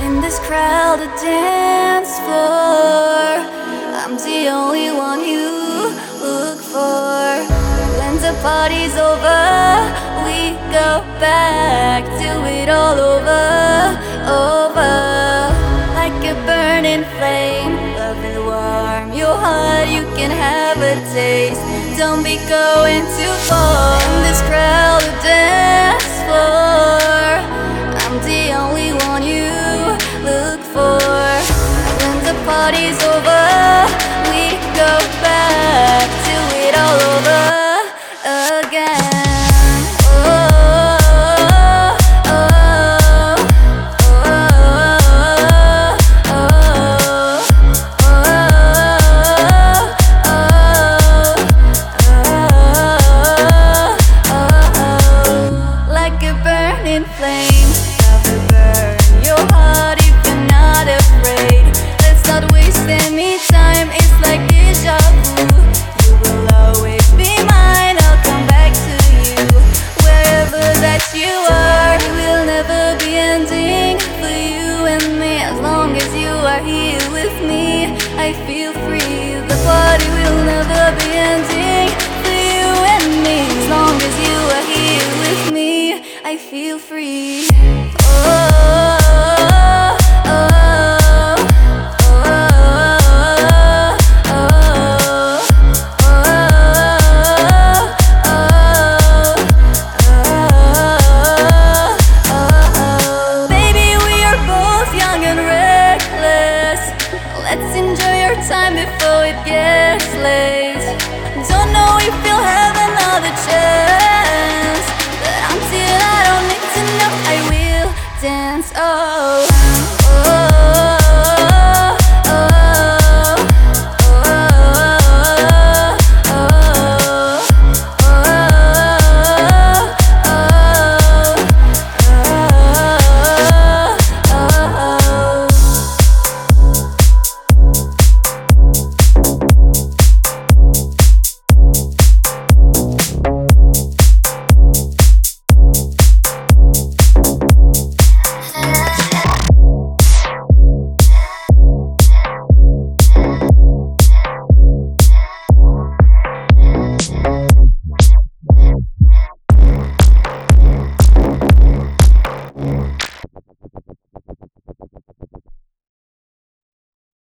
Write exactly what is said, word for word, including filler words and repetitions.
In this crowded dance floor, I'm the only one you look for. When the party's over, we go back to it all over, over. Like a burning flame, love and warm your heart, you can have a taste. Don't be going too far.